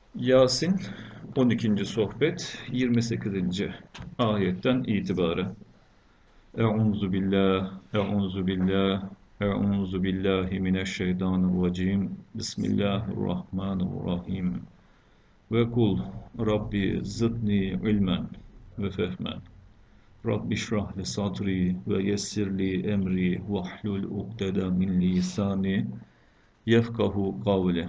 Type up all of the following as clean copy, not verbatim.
Yasin 12. sohbet 28. ayetten itibaren. Euzu billah, euzu billah, euzu billahi mineşşeytanirracim. Bismillahirrahmanirrahim. Ve kul Rabbi zidni ilmen ve fehmen. Rabbi şrah li sadri ve yessir li emri vahlul ukdeden min lisani yefkahu kavli.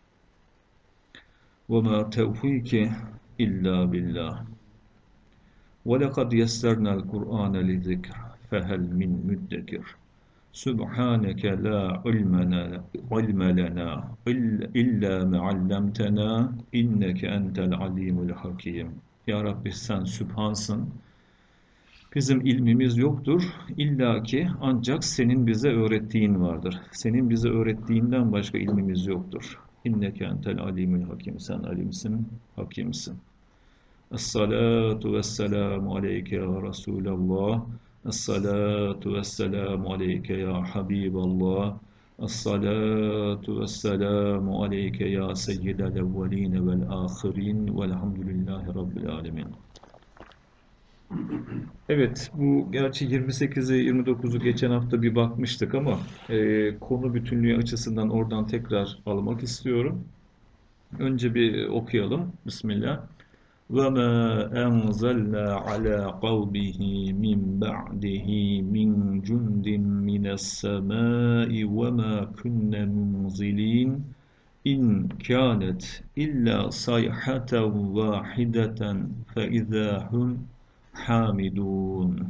وَمَا تَوْفِيكِ إِلَّا بِاللّٰهِ وَلَقَدْ يَسَّرْنَا الْقُرْآنَ لِلذِّكْرِ فَهَلْ مِنْ مُدَّكِرٍ سُبْحَانَكَ لَا عِلْمَ لَنَا إِلَّا مَا عَلَّمْتَنَا إِنَّكَ أَنْتَ الْعَلِيمُ الْحَكِيمُ. Ya Rabbi sen Sübhansın. Bizim ilmimiz yoktur. İlla ki ancak senin bize öğrettiğin vardır. Senin bize öğrettiğinden başka ilmimiz yoktur. İnneke entel alimul hakim. Sen alimsin, hakimsin. Es-salatu vesselamu aleyke ya Resulallah. Es-salatu vesselamu aleyke ya Habiballah. Es-salatu vesselamu aleyke ya seyyidel evveline vel ahirin. Velhamdülillahi Rabbil alemin. Evet, bu gerçi 28'i 29'u geçen hafta bir bakmıştık ama konu bütünlüğü açısından oradan tekrar almak istiyorum. Önce bir okuyalım. Bismillah. وَمَا أَنْزَلْنَا عَلَى قَوْمِهِ مِنْ بَعْدِهِ مِنْ جُنْدٍ مِنَ السَّمَاءِ وَمَا كُنَّ مُنْزِلِينَ إِنْ كَانَتْ إِلَّا صَيْحَةً وَاحِدَةً فَإِذَا هُمْ hamidun.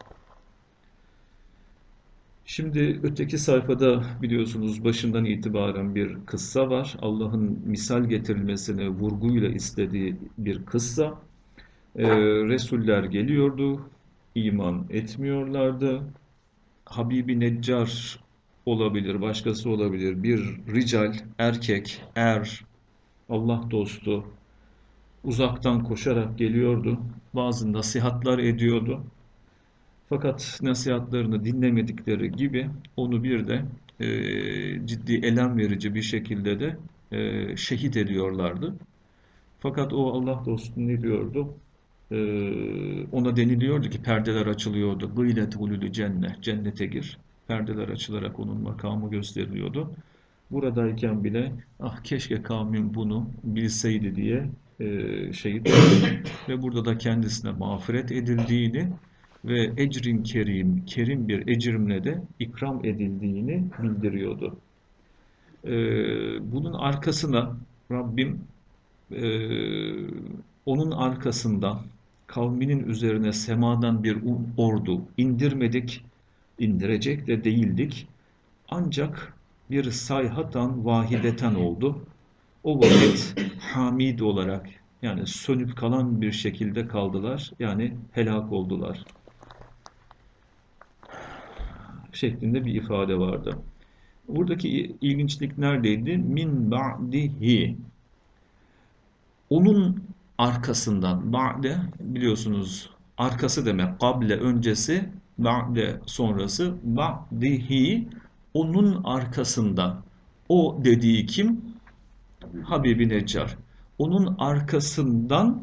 Şimdi öteki sayfada biliyorsunuz başından itibaren bir kıssa var. Allah'ın misal getirilmesini vurguyla istediği bir kıssa. Resuller geliyordu, iman etmiyorlardı. Habibi Neccar olabilir, başkası olabilir. Bir rical, erkek, Allah dostu uzaktan koşarak geliyordu. Bazı nasihatler ediyordu. Fakat nasihatlarını dinlemedikleri gibi onu bir de ciddi elem verici bir şekilde de şehit ediyorlardı. Fakat o Allah dostu ne diyordu? Ona deniliyordu ki perdeler açılıyordu. Gıylet hulülü cennet, cennete gir. Perdeler açılarak onun makamı gösteriliyordu. Buradayken bile ah keşke kavmim bunu bilseydi diye şehit oldu. Ve burada da kendisine mağfiret edildiğini ve ecrin kerim bir ecrimle de ikram edildiğini bildiriyordu. Bunun arkasına Rabbim onun arkasından kavminin üzerine semadan bir ordu indirmedik, indirecek de değildik. Ancak bir sayhatan vahideten oldu. O vakit hamid olarak yani sönüp kalan bir şekilde kaldılar. Yani helak oldular. Şeklinde bir ifade vardı. Buradaki ilginçlik neredeydi? Min ba'dihi. Onun arkasından ba'de biliyorsunuz arkası demek. Kable öncesi, ba'de sonrası. Ba'dihi onun arkasından. O dediği kim? Habibi Neccar. Onun arkasından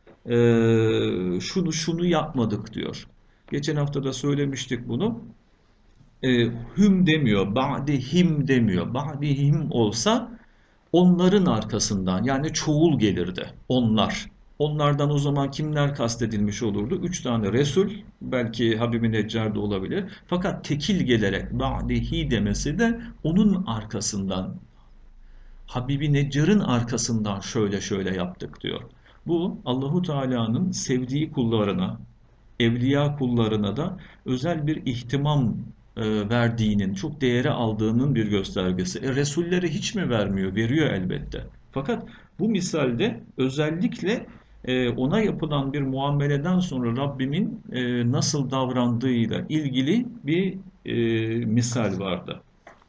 şunu yapmadık diyor. Geçen hafta da söylemiştik bunu. Hüm demiyor, ba'dihim demiyor. Ba'dihim olsa onların arkasından yani çoğul gelirdi. Onlar. Onlardan o zaman kimler kastedilmiş olurdu? 3 tane Resul, belki Habibi Neccar da olabilir. Fakat tekil gelerek ba'dihi demesi de onun arkasından. Habibi Neccar'ın arkasından şöyle yaptık diyor. Bu Allahu Teala'nın sevdiği kullarına, evliya kullarına da özel bir ihtimam verdiğinin, çok değeri aldığının bir göstergesi. Resullere hiç mi vermiyor? Veriyor elbette. Fakat bu misalde özellikle ona yapılan bir muameleden sonra Rabbimin nasıl davrandığıyla ilgili bir misal vardı.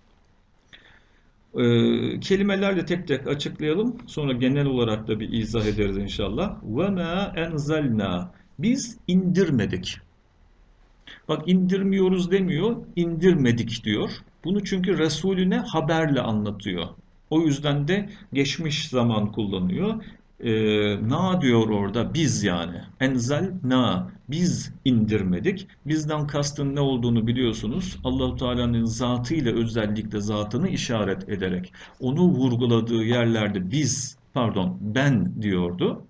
Kelimelerle tek tek açıklayalım. Sonra genel olarak da bir izah ederiz inşallah. وَمَا اَنْزَلْنَا Biz indirmedik. Bak indirmiyoruz demiyor, indirmedik diyor. Bunu çünkü Resulüne haberle anlatıyor. O yüzden de geçmiş zaman kullanıyor. Na diyor orada, biz yani. Enzel na, biz indirmedik. Bizden kastın ne olduğunu biliyorsunuz. Allahu Teala'nın zatıyla, özellikle zatını işaret ederek onu vurguladığı yerlerde biz, pardon, ben diyordu.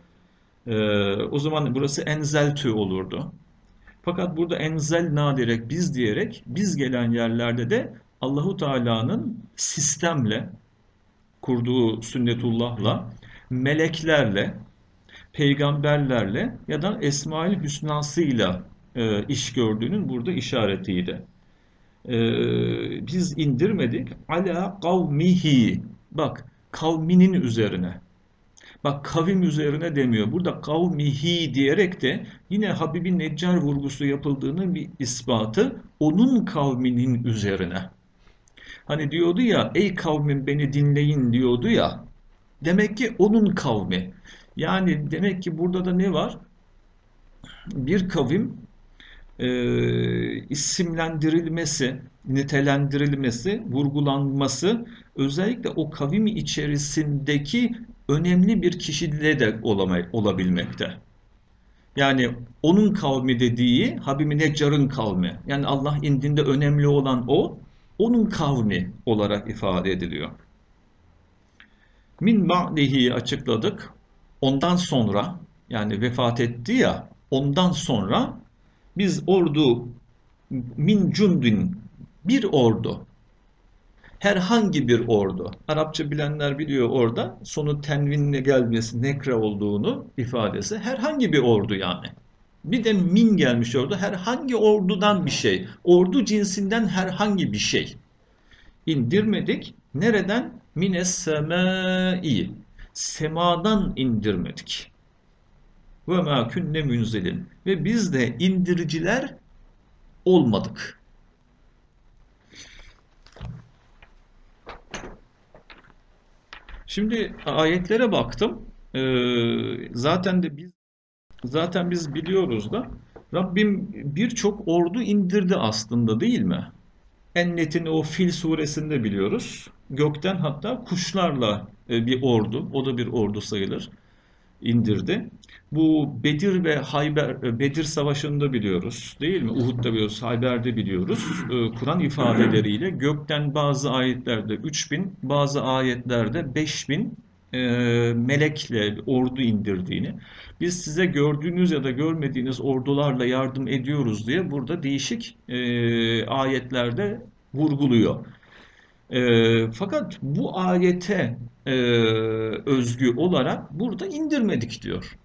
O zaman burası enzeltü olurdu. Fakat burada enzelna diyerek, biz diyerek, biz gelen yerlerde de Allahu Teala'nın sistemle kurduğu sünnetullah'la, meleklerle, peygamberlerle ya da Esma-ül Hüsna'sıyla iş gördüğünün burada işaretiydi. Biz indirmedik ala kavmihi. Bak, kavminin üzerine. Bak, kavim üzerine demiyor. Burada kavmihi diyerek de yine Habibi Neccar vurgusu yapıldığının bir ispatı, onun kavminin üzerine. Hani diyordu ya, ey kavmim beni dinleyin diyordu ya. Demek ki onun kavmi. Yani demek ki burada da ne var? Bir kavim isimlendirilmesi, nitelendirilmesi, vurgulanması özellikle o kavim içerisindeki önemli bir kişiliğe de olabilmekte. Yani onun kavmi dediği Habibi Neccar'ın kavmi. Yani Allah indinde önemli olan o, onun kavmi olarak ifade ediliyor. Min ba'dihi açıkladık. Ondan sonra, yani vefat etti ya, ondan sonra biz ordu, min cundin, bir ordu, herhangi bir ordu. Arapça bilenler biliyor, orada sonu tenvinle gelmesi, nekre olduğunu ifadesi, herhangi bir ordu yani. Bir de min gelmiş orada, herhangi ordudan bir şey. Ordu cinsinden herhangi bir şey. İndirmedik. Nereden? Mines semai. Semadan indirmedik. Ve ma künne münzelin. Ve biz de indiriciler olmadık. Şimdi ayetlere baktım. Zaten biz biliyoruz da Rabbim birçok ordu indirdi aslında, değil mi? En netini o Fil suresinde biliyoruz. Gökten hatta kuşlarla bir ordu, o da bir ordu sayılır, indirdi. Bu Bedir ve Bedir Savaşı'nda biliyoruz, değil mi? Uhud'da biliyoruz, Hayber'de biliyoruz. Kur'an ifadeleriyle gökten bazı ayetlerde 3.000, bazı ayetlerde 5.000 melekle ordu indirdiğini, biz size gördüğünüz ya da görmediğiniz ordularla yardım ediyoruz diye burada değişik ayetlerde vurguluyor. Fakat bu ayete özgü olarak burada indirmedik diyor.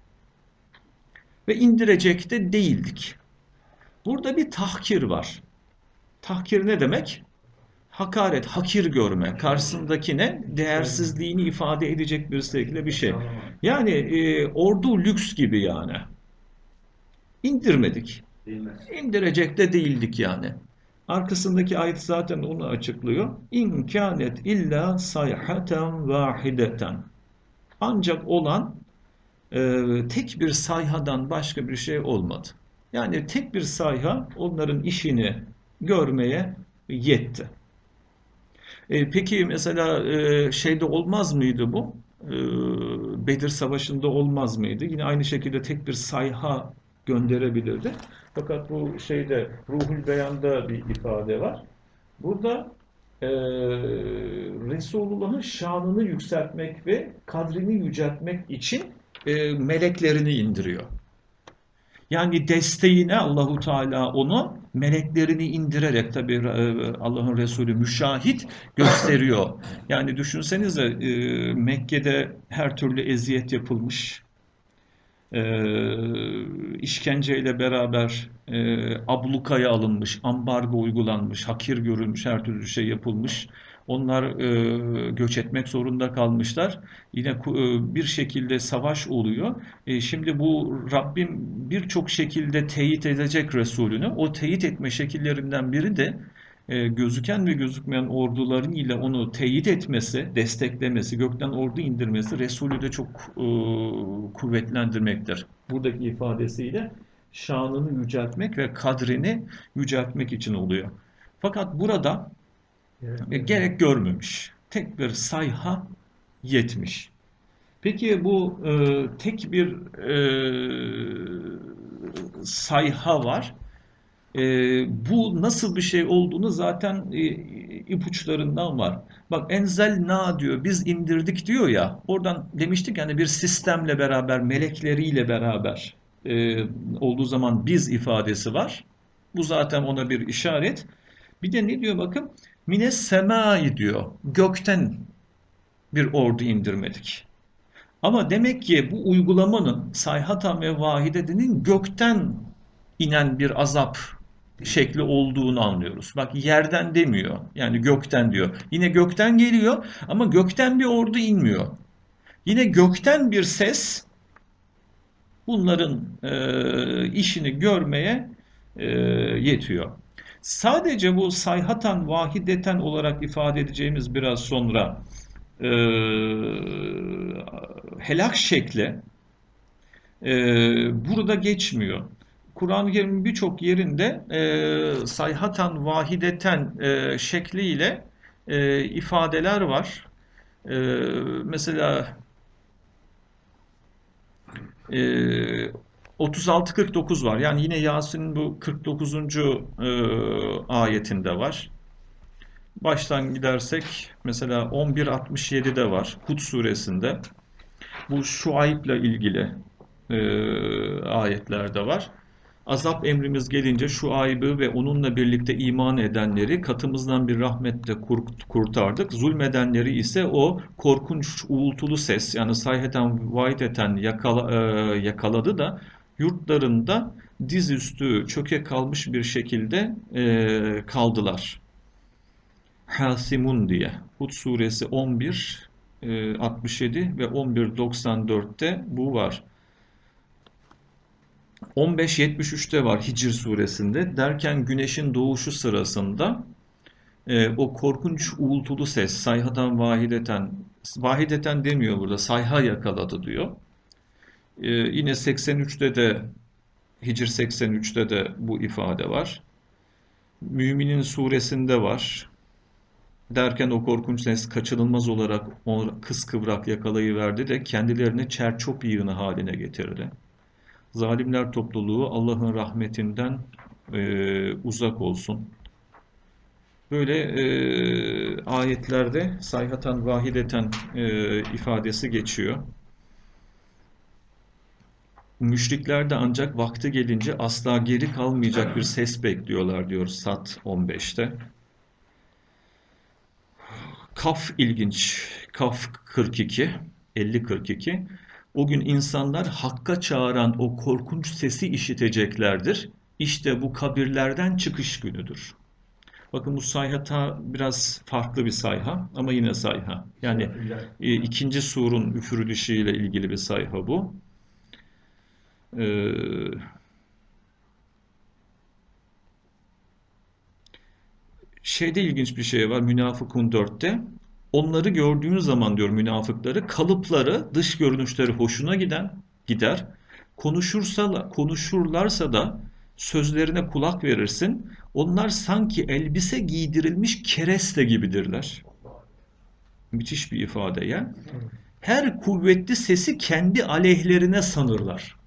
Ve indirecek de değildik. Burada bir tahkir var. Tahkir ne demek? Hakaret, hakir görme, karşısındakine değersizliğini ifade edecek bir şekilde bir şey. Yani ordu lüks gibi yani. İndirmedik. İndirecek de değildik yani. Arkasındaki ayet zaten onu açıklıyor. İn kânet illa sayhaten vahideten. Ancak olan tek bir sayhadan başka bir şey olmadı. Yani tek bir sayha onların işini görmeye yetti. Peki mesela şeyde olmaz mıydı bu? Bedir Savaşı'nda olmaz mıydı? Yine aynı şekilde tek bir sayha gönderebilirdi. Fakat bu şeyde Ruhul Beyan'da bir ifade var. Burada Resulullah'ın şanını yükseltmek ve kadrini yüceltmek için meleklerini indiriyor. Yani desteğine Allahu Teala onu meleklerini indirerek, tabii Allah'ın Resulü müşahit gösteriyor. Yani düşünsenize, Mekke'de her türlü eziyet yapılmış, işkenceyle beraber ablukaya alınmış, ambargo uygulanmış, hakir görülmüş, her türlü şey yapılmış. Onlar göç etmek zorunda kalmışlar. Yine bir şekilde savaş oluyor. Şimdi bu Rabbim birçok şekilde teyit edecek Resulünü. O teyit etme şekillerinden biri de gözüken ve gözükmeyen orduların ile onu teyit etmesi, desteklemesi, gökten ordu indirmesi Resulü de çok kuvvetlendirmektir. Buradaki ifadesiyle şanını yüceltmek ve kadrini yüceltmek için oluyor. Fakat burada gerek görmemiş. tek bir sayha 70. Peki bu tek bir sayha var. Bu nasıl bir şey olduğunu zaten ipuçlarından var. Bak enzelna diyor, biz indirdik diyor ya. Oradan demiştik yani bir sistemle beraber, melekleriyle beraber olduğu zaman biz ifadesi var. Bu zaten ona bir işaret. Bir de ne diyor bakın? Mines semai diyor. Gökten bir ordu indirmedik. Ama demek ki bu uygulamanın sayhatan ve vahidedenin gökten inen bir azap şekli olduğunu anlıyoruz. Bak yerden demiyor. Yani gökten diyor. Yine gökten geliyor ama gökten bir ordu inmiyor. Yine gökten bir ses bunların işini görmeye yetiyor. Sadece bu sayhatan vahideten olarak ifade edeceğimiz biraz sonra e, helak şekli burada geçmiyor. Kur'an-ı Kerim'in birçok yerinde sayhatan vahideten şekliyle ifadeler var. Mesela e, 36-49 var. Yani yine Yasin'in bu 49. Ayetinde var. Baştan gidersek mesela 11-67'de var. Hud suresinde. Bu Şuayb'le ilgili ayetlerde var. Azap emrimiz gelince Şuayb'ı ve onunla birlikte iman edenleri katımızdan bir rahmetle kurtardık. Zulmedenleri ise o korkunç uğultulu ses yani sayheten vaideten yakaladı da yurtlarında dizüstü çöke kalmış bir şekilde kaldılar. Hasimun diye. Hud suresi 11 67 ve 11.94'te bu var. 15.73'te var Hicr suresinde. Derken güneşin doğuşu sırasında o korkunç uğultulu ses sayhadan vahideten demiyor burada sayha yakaladı diyor. Yine 83'te de Hicr 83'te de bu ifade var. Müminin suresinde var. Derken o korkunç ses kaçınılmaz olarak o kıskıvrak yakalayıverdi de kendilerini çerçop yığını haline getirdi. Zalimler topluluğu Allah'ın rahmetinden uzak olsun. Böyle ayetlerde sayhatan vahideten ifadesi geçiyor. Müşrikler de ancak vakti gelince asla geri kalmayacak bir ses bekliyorlar diyor Sat 15'te. Kaf ilginç. Kaf 42, 50-42. O gün insanlar Hakk'a çağıran o korkunç sesi işiteceklerdir. İşte bu kabirlerden çıkış günüdür. Bakın bu sayhata biraz farklı bir sayha ama yine sayha. Yani ikinci surun üfürülüşüyle ilgili bir sayha bu. Şeyde ilginç bir şey var Münafıkun 4'te. Onları gördüğün zaman diyor münafıkları kalıpları, dış görünüşleri hoşuna gider. Konuşurlarsa da sözlerine kulak verirsin. Onlar sanki elbise giydirilmiş kereste gibidirler. Müthiş bir ifade ya. Her kuvvetli sesi kendi aleyhlerine sanırlar.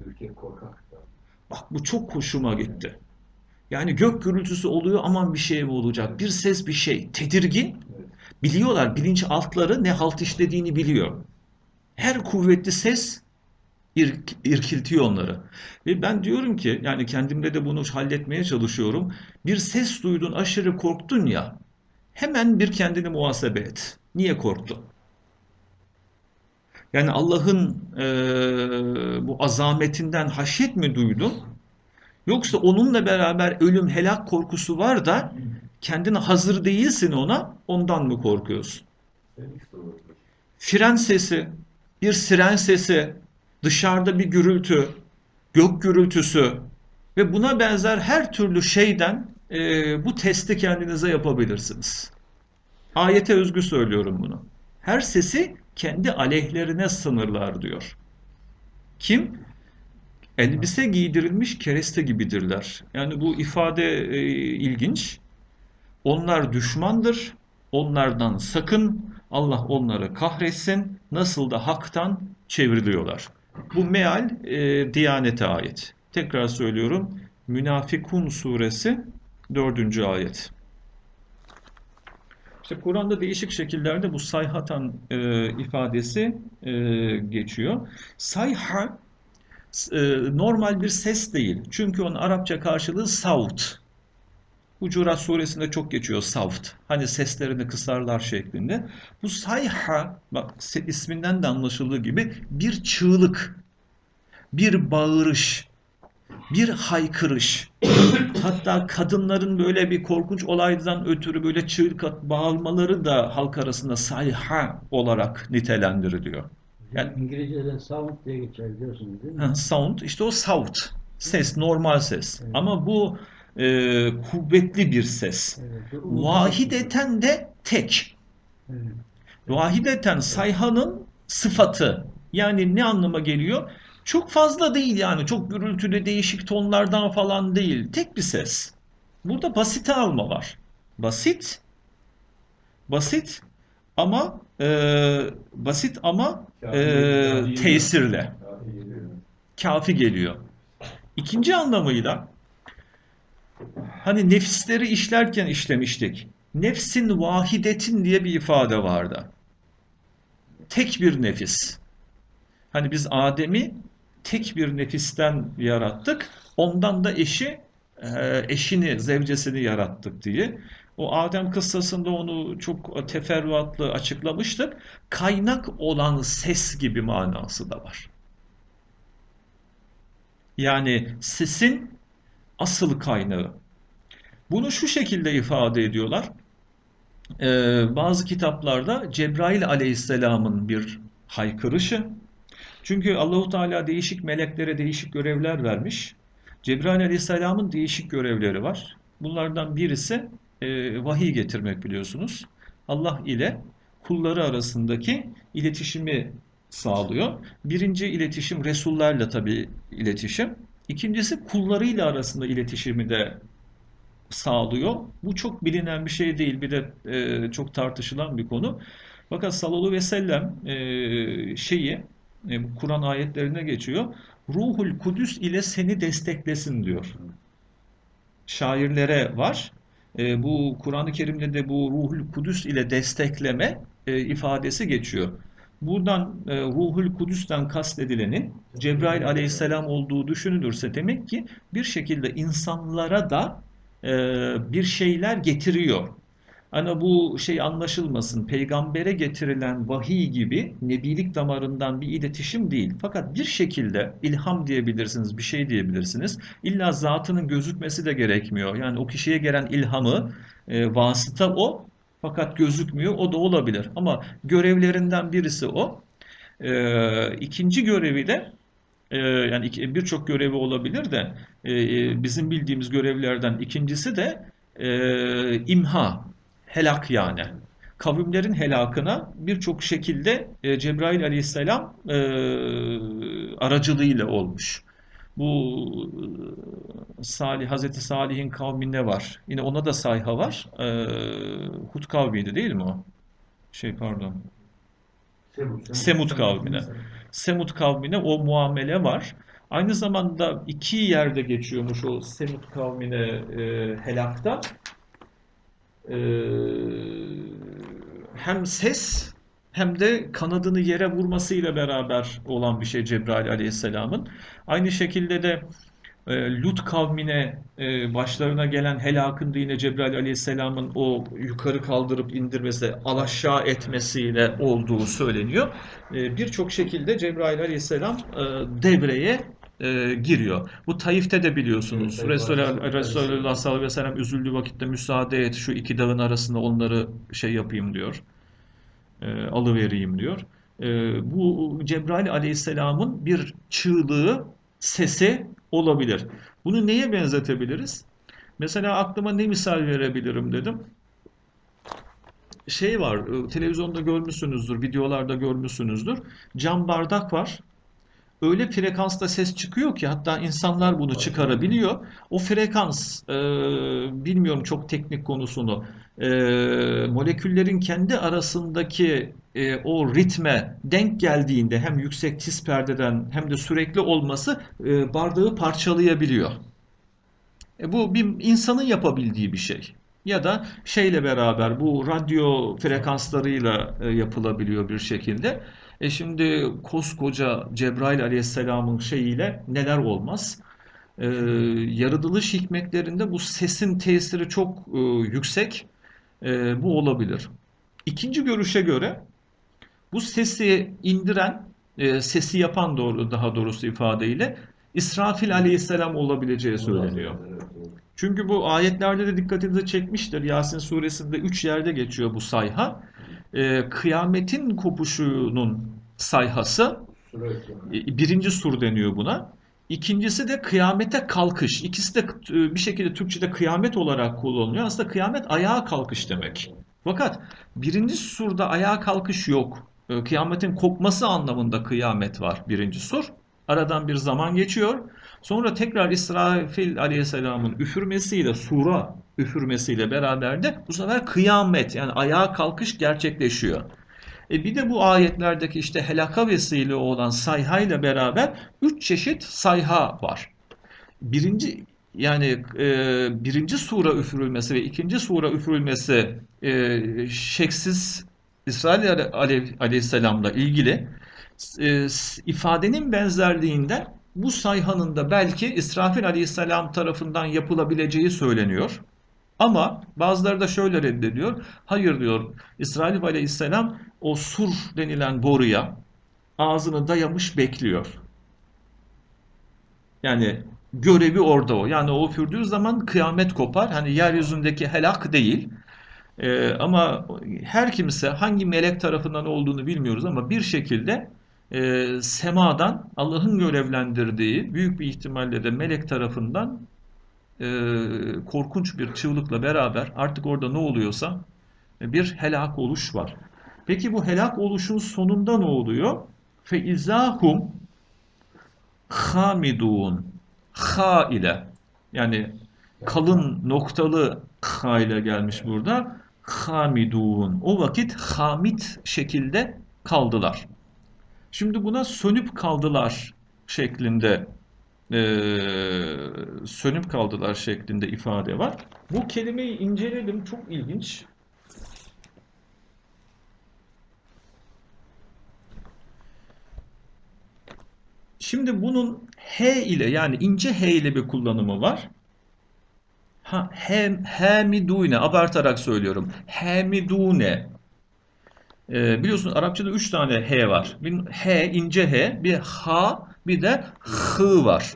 Bak bu çok hoşuma gitti. Yani gök gürültüsü oluyor aman bir şey mi olacak? Bir ses bir şey. Tedirgin. Biliyorlar bilinçaltları ne halt işlediğini biliyor. Her kuvvetli ses irkiltiyor onları. Ve ben diyorum ki yani kendimde de bunu halletmeye çalışıyorum. Bir ses duydun aşırı korktun ya hemen bir kendini muhasebe et. Niye korktun? Yani Allah'ın bu azametinden haşyet mi duydun? Yoksa onunla beraber ölüm helak korkusu var da kendine hazır değilsin ona ondan mı korkuyorsun? Fren sesi, bir siren sesi, dışarıda bir gürültü, gök gürültüsü ve buna benzer her türlü şeyden bu testi kendinize yapabilirsiniz. Ayete özgü söylüyorum bunu. Her sesi kendi aleyhlerine sınırlar diyor. Kim? Elbise giydirilmiş kereste gibidirler. Yani bu ifade ilginç. Onlar düşmandır. Onlardan sakın, Allah onları kahretsin. Nasıl da haktan çevriliyorlar. Bu meal Diyanet'e ait. Tekrar söylüyorum. Münafikun suresi 4. ayet. İşte Kur'an'da değişik şekillerde bu sayhatan ifadesi geçiyor. Sayha normal bir ses değil. Çünkü onun Arapça karşılığı savt. Hucurat suresinde çok geçiyor savt. Hani seslerini kısarlar şeklinde. Bu sayha, bak isminden de anlaşıldığı gibi bir çığlık, bir bağırış, bir haykırış. Hatta kadınların böyle bir korkunç olaydan ötürü böyle çığlık bağırmaları da halk arasında sayha olarak nitelendiriliyor. Yani İngilizce'de sound diye geçer biliyorsunuz değil mi? sound işte o savt. Ses, normal ses. Evet. Ama bu kuvvetli bir ses. Evet. Vahideten de tek. Evet. Vahideten sayhanın sıfatı. Yani ne anlama geliyor? Çok fazla değil yani. Çok gürültülü değişik tonlardan falan değil. Tek bir ses. Burada basite alma var. Basit, basit ama basit ama tesirle. Kafi geliyor. İkinci anlamıyla hani nefisleri işlerken işlemiştik. Nefsin vahidetin diye bir ifade vardı. Tek bir nefis. Hani biz Adem'i tek bir nefisten yarattık. Ondan da eşini, zevcesini yarattık diye. O Adem kıssasında onu çok teferruatlı açıklamıştık. Kaynak olan ses gibi manası da var. Yani sesin asıl kaynağı. Bunu şu şekilde ifade ediyorlar. Bazı kitaplarda Cebrail aleyhisselamın bir haykırışı. Çünkü Allahu Teala değişik meleklere değişik görevler vermiş. Cebrail aleyhisselamın değişik görevleri var. Bunlardan birisi vahiy getirmek biliyorsunuz. Allah ile kulları arasındaki iletişimi sağlıyor. Birinci iletişim Resullerle tabii iletişim. İkincisi kullarıyla arasında iletişimi de sağlıyor. Bu çok bilinen bir şey değil. Bir de çok tartışılan bir konu. Fakat sallallahu aleyhi ve sellem Kur'an ayetlerine geçiyor. Ruhul Kudüs ile seni desteklesin diyor. Şairlere var. Bu Kur'an-ı Kerim'de de bu Ruhul Kudüs ile destekleme ifadesi geçiyor. Buradan Ruhul Kudüs'ten kastedilenin Cebrail aleyhisselam olduğu düşünülürse demek ki bir şekilde insanlara da bir şeyler getiriyor. Hani bu şey anlaşılmasın, peygambere getirilen vahiy gibi nebilik damarından bir iletişim değil. Fakat bir şekilde ilham diyebilirsiniz, bir şey diyebilirsiniz. İlla zatının gözükmesi de gerekmiyor. Yani o kişiye gelen ilhamı, vasıta o, fakat gözükmüyor, o da olabilir. Ama görevlerinden birisi o. İkinci görevi de yani birçok görevi olabilir de bizim bildiğimiz görevlerden ikincisi de imha, helak yani. Kavimlerin helakına birçok şekilde Cebrail aleyhisselam aracılığıyla olmuş. Bu Hazreti Salih'in kavminde var. Yine ona da sayha var. Hud kavmiydi değil mi o? Pardon. Semud kavmine. Semud kavmine o muamele var. Aynı zamanda iki yerde geçiyormuş o Semud kavmine helakta. E, Hem ses hem de kanadını yere vurmasıyla beraber olan bir şey Cebrail aleyhisselamın. Aynı şekilde de Lut kavmine başlarına gelen helakın da yine Cebrail aleyhisselamın o yukarı kaldırıp indirmesi, alaşağı etmesiyle olduğu söyleniyor. Birçok şekilde Cebrail aleyhisselam devreye giriyor. Bu Taif'te de biliyorsunuz. Evet, Resulullah sallallahu aleyhi ve sellem üzüldüğü vakitte müsaade et şu iki dağın arasında onları şey yapayım diyor. Alıvereyim diyor. Bu Cebrail aleyhisselamın bir çığlığı, sesi olabilir. Bunu neye benzetebiliriz? Mesela aklıma ne misal verebilirim dedim. Var, televizyonda görmüşsünüzdür, videolarda görmüşsünüzdür. Cam bardak var. Öyle frekansta ses çıkıyor ki hatta insanlar bunu çıkarabiliyor. O frekans, bilmiyorum çok teknik konusunu. moleküllerin kendi arasındaki o ritme denk geldiğinde hem yüksek tiz perdeden hem de sürekli olması bardağı parçalayabiliyor. Bu bir insanın yapabildiği bir şey. Ya da şeyle beraber bu radyo frekanslarıyla yapılabiliyor bir şekilde. Şimdi koskoca Cebrail Aleyhisselam'ın şeyiyle neler olmaz? E, Yaratılış hikmetlerinde bu sesin tesiri çok yüksek. Bu olabilir. İkinci görüşe göre bu sesi indiren, sesi yapan daha doğrusu ifadeyle İsrafil Aleyhisselam olabileceği söyleniyor. Çünkü bu ayetlerde de dikkatinizi çekmiştir. Yasin suresinde 3 yerde geçiyor bu sayha. Kıyametin kopuşunun sayhası, birinci sur deniyor buna. İkincisi de kıyamete kalkış. İkisi de bir şekilde Türkçe'de kıyamet olarak kullanılıyor. Aslında kıyamet ayağa kalkış demek. Fakat birinci surda ayağa kalkış yok. Kıyametin kopması anlamında kıyamet var birinci sur. Aradan bir zaman geçiyor. Sonra tekrar İsrafil Aleyhisselam'ın üfürmesiyle, sura üfürmesiyle beraber de bu sefer kıyamet yani ayağa kalkış gerçekleşiyor. Bir de bu ayetlerdeki işte helaka vesile olan sayha ile beraber 3 çeşit sayha var. Birinci birinci sura üfürülmesi ve ikinci sura üfürülmesi şeksiz İsrail Aleyhisselam'la ilgili ifadenin benzerliğinden bu sayhanın da belki İsrafil Aleyhisselam tarafından yapılabileceği söyleniyor. Ama bazıları da şöyle reddediyor. Hayır diyor, İsrail Aleyhisselam o sur denilen boruya ağzını dayamış bekliyor. Yani görevi orada o. Yani o üfürdüğü zaman kıyamet kopar. Hani yeryüzündeki helak değil. Ama her kimse hangi melek tarafından olduğunu bilmiyoruz ama bir şekilde semadan Allah'ın görevlendirdiği büyük bir ihtimalle de melek tarafından korkunç bir çığlıkla beraber artık orada ne oluyorsa bir helak oluş var. Peki bu helak oluşun sonunda ne oluyor? فَاِذَا hamidun. Ha ile yani kalın noktalı ha ile gelmiş burada. Hamidun. O vakit hamit şekilde kaldılar. Şimdi buna sönüp kaldılar şeklinde sönüp kaldılar şeklinde ifade var. Bu kelimeyi inceledim. Çok ilginç. Şimdi bunun he ile yani ince he ile bir kullanımı var. Hemidune abartarak söylüyorum. Hemidune. Biliyorsunuz Arapçada 3 tane he var. Bir he, ince he, bir ha, bir de hı var.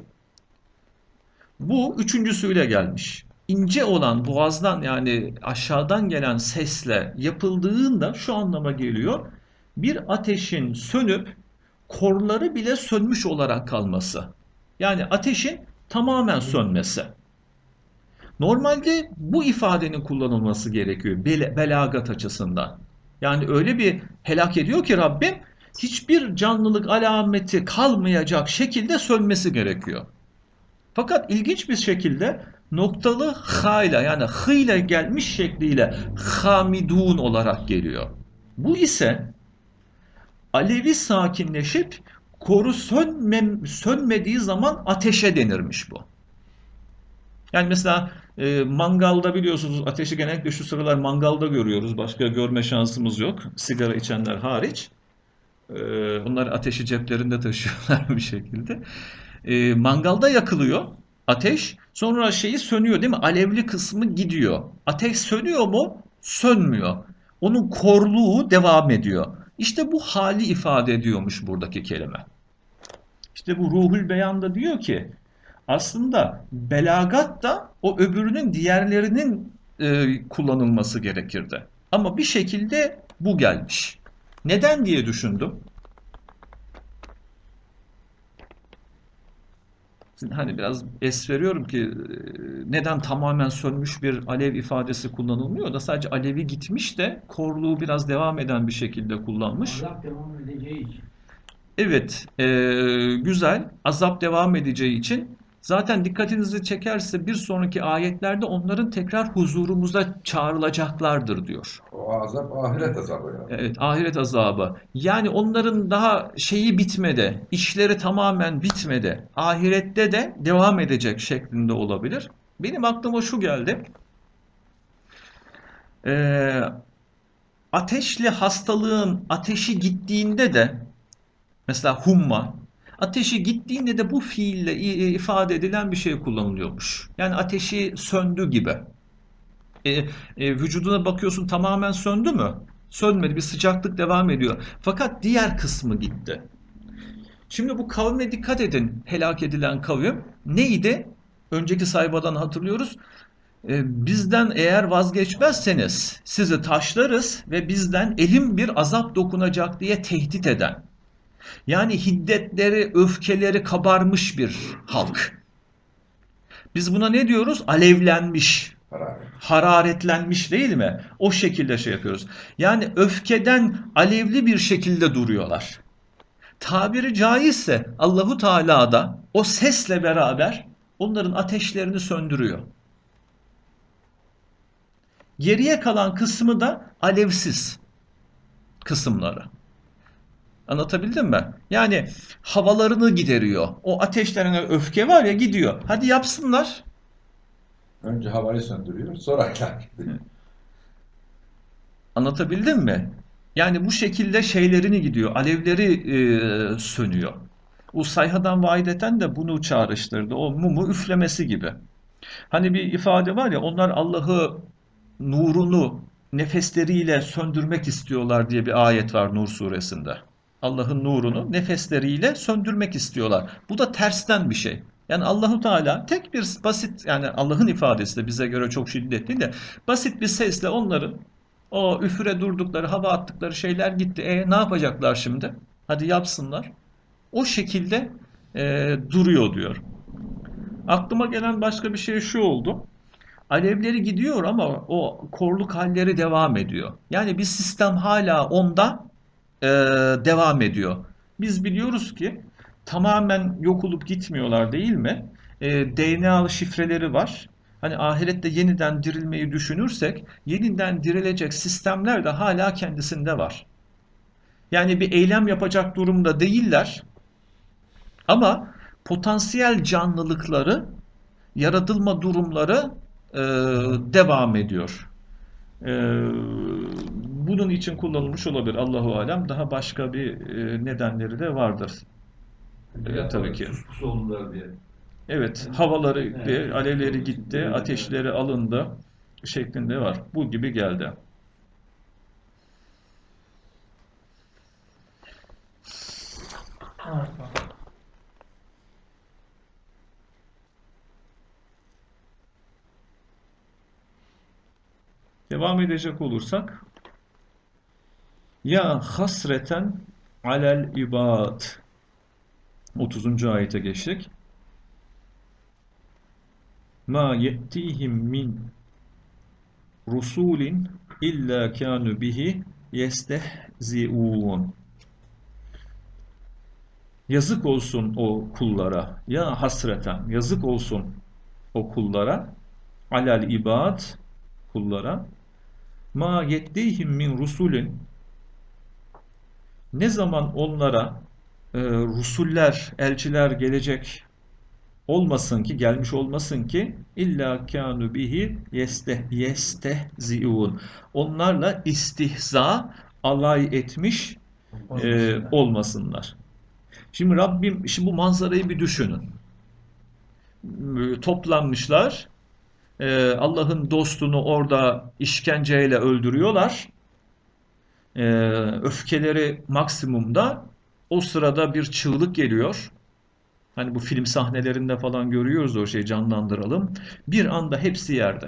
Bu üçüncüsüyle gelmiş. İnce olan boğazdan yani aşağıdan gelen sesle yapıldığında şu anlama geliyor. Bir ateşin sönüp korları bile sönmüş olarak kalması. Yani ateşin tamamen sönmesi. Normalde bu ifadenin kullanılması gerekiyor belagat açısından. Yani öyle bir helak ediyor ki Rabbim hiçbir canlılık alameti kalmayacak şekilde sönmesi gerekiyor. Fakat ilginç bir şekilde noktalı ha ile yani hı ile gelmiş şekliyle hamidun olarak geliyor. Bu ise alevi sakinleşip koru sönmediği zaman ateşe denirmiş bu. Yani mesela mangalda biliyorsunuz ateşi genellikle şu sıralar mangalda görüyoruz. Başka görme şansımız yok. Sigara içenler hariç. Onlar ateşi ceplerinde taşıyorlar bir şekilde. Mangalda yakılıyor ateş. Sonra şeyi sönüyor değil mi? Alevli kısmı gidiyor. Ateş sönüyor mu? Sönmüyor. Onun korluğu devam ediyor. İşte bu hali ifade ediyormuş buradaki kelime. İşte bu Ruhul Beyan'da diyor ki aslında belagat da o öbürünün diğerlerinin kullanılması gerekirdi. Ama bir şekilde bu gelmiş. Neden diye düşündüm. Hani biraz es veriyorum ki neden tamamen sönmüş bir alev ifadesi kullanılmıyor da sadece alevi gitmiş de korluğu biraz devam eden bir şekilde kullanmış. Azap devam edeceği için. Evet, güzel. Azap devam edeceği için Zaten dikkatinizi çekerse bir sonraki ayetlerde onların tekrar huzurumuza çağrılacaklardır diyor. O azap ahiret azabı yani. Evet, ahiret azabı. Yani onların daha şeyi bitmedi, işleri tamamen bitmedi. Ahirette de devam edecek şeklinde olabilir. Benim aklıma şu geldi. Ateşli hastalığın ateşi gittiğinde de mesela humma, ateşi gittiğinde de bu fiille ifade edilen bir şey kullanılıyormuş. Yani ateşi söndü gibi. Vücuduna bakıyorsun tamamen söndü mü? Sönmedi, bir sıcaklık devam ediyor. Fakat diğer kısmı gitti. Şimdi bu kavme dikkat edin, helak edilen kavim. Neydi? Önceki sayfadan hatırlıyoruz. Bizden eğer vazgeçmezseniz sizi taşlarız ve bizden elim bir azap dokunacak diye tehdit eden. Yani hiddetleri, öfkeleri kabarmış bir halk. Biz buna ne diyoruz? Alevlenmiş, hararetlenmiş değil mi? O şekilde şey yapıyoruz. Yani öfkeden alevli bir şekilde duruyorlar. Tabiri caizse Allahu Teala da o sesle beraber onların ateşlerini söndürüyor. Geriye kalan kısmı da alevsiz kısımları. Anlatabildim mi? Yani havalarını gideriyor. O ateşlerine öfke var ya gidiyor. Hadi yapsınlar. Önce havayı söndürüyor, sonra helak ediyor. Anlatabildim mi? Yani bu şekilde şeylerini gidiyor. Alevleri sönüyor. Sayhadan vaideten de bunu çağrıştırdı. O mumu üflemesi gibi. Hani bir ifade var ya, onlar Allah'ı nurunu nefesleriyle söndürmek istiyorlar diye bir ayet var Nur suresinde. Allah'ın nurunu nefesleriyle söndürmek istiyorlar. Bu da tersten bir şey. Yani Allahu Teala tek bir basit, yani Allah'ın ifadesi de bize göre çok şiddetli de basit bir sesle onların o üfüre durdukları, hava attıkları şeyler gitti. Ne yapacaklar şimdi? Hadi yapsınlar. O şekilde duruyor diyor. Aklıma gelen başka bir şey şu oldu. Alevleri gidiyor ama o korluk halleri devam ediyor. Yani bir sistem hala onda devam ediyor. Biz biliyoruz ki tamamen yok olup gitmiyorlar değil mi? DNA şifreleri var. Hani ahirette yeniden dirilmeyi düşünürsek yeniden dirilecek sistemler de hala kendisinde var. Yani bir eylem yapacak durumda değiller. Ama potansiyel canlılıkları, yaratılma durumları devam ediyor. Bunun için kullanılmış olabilir, Allahu alem. Daha başka bir nedenleri de vardır. Tabii ki. Suspusu oldular diye. Evet, havaları gitti, alevleri gitti, ateşleri alındı şeklinde var. Bu gibi geldi. Devam edecek olursak, ya hasreten alel ibad, 30. ayete geçtik. Ma ye'tihim min rusulin illa kanu bihi yestehzi'un. Yazık olsun o kullara, ya hasreten, yazık olsun o kullara, alel ibad, kullara, ma ye'tihim min rusulin, ne zaman onlara rusuller, elçiler gelecek olmasın ki, gelmiş olmasın ki, illa kânu bihi yestehzi'un. Onlarla istihza, alay etmiş olmasınlar. Şimdi Rabbim, bu manzarayı bir düşünün. Toplanmışlar, Allah'ın dostunu orada işkenceyle öldürüyorlar. Öfkeleri maksimumda. O sırada bir çığlık geliyor. Hani bu film sahnelerinde falan görüyoruz, o şeyi canlandıralım. Bir anda hepsi yerde.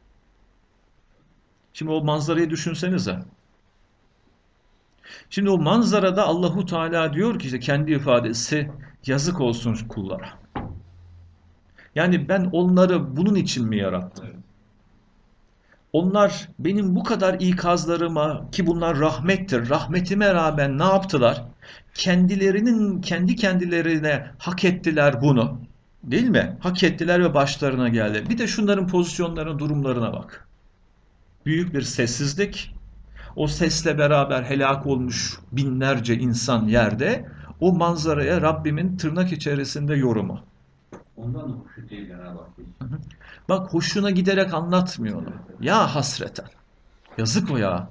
Şimdi o manzarayı düşünsenize. Şimdi o manzarada Allahu Teala diyor ki, işte kendi ifadesi, yazık olsun kullara. Yani ben onları bunun için mi yarattım? Onlar benim bu kadar ikazlarıma, ki bunlar rahmettir, rahmetime rağmen ne yaptılar? Kendi kendilerine hak ettiler bunu. Değil mi? Hak ettiler ve başlarına geldi. Bir de şunların pozisyonlarına, durumlarına bak. Büyük bir sessizlik. O sesle beraber helak olmuş binlerce insan yerde. O manzaraya Rabbimin tırnak içerisinde yorumu. Ondan da hoşu değil Cenab-ı Hak. Bak hoşuna giderek anlatmıyor onu. Ya hasreten. Yazık o ya.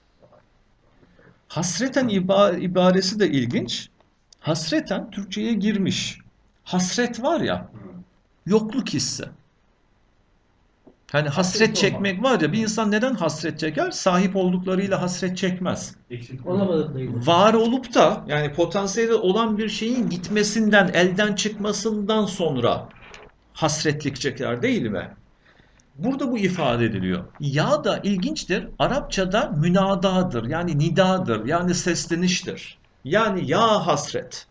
Hasreten ibaresi de ilginç. Hasreten Türkçe'ye girmiş. Hasret var ya, yokluk hissi. Hani hasret çekmek var ya, bir insan neden hasret çeker? Sahip olduklarıyla hasret çekmez. Olamadıklarıyla. Var olup da yani potansiyeli olan bir şeyin gitmesinden, elden çıkmasından sonra hasretlik çeker değil mi? Burada bu ifade ediliyor. Ya da ilginçtir, Arapçada münadadır, yani nidadır, yani sesleniştir. Yani ya hasret,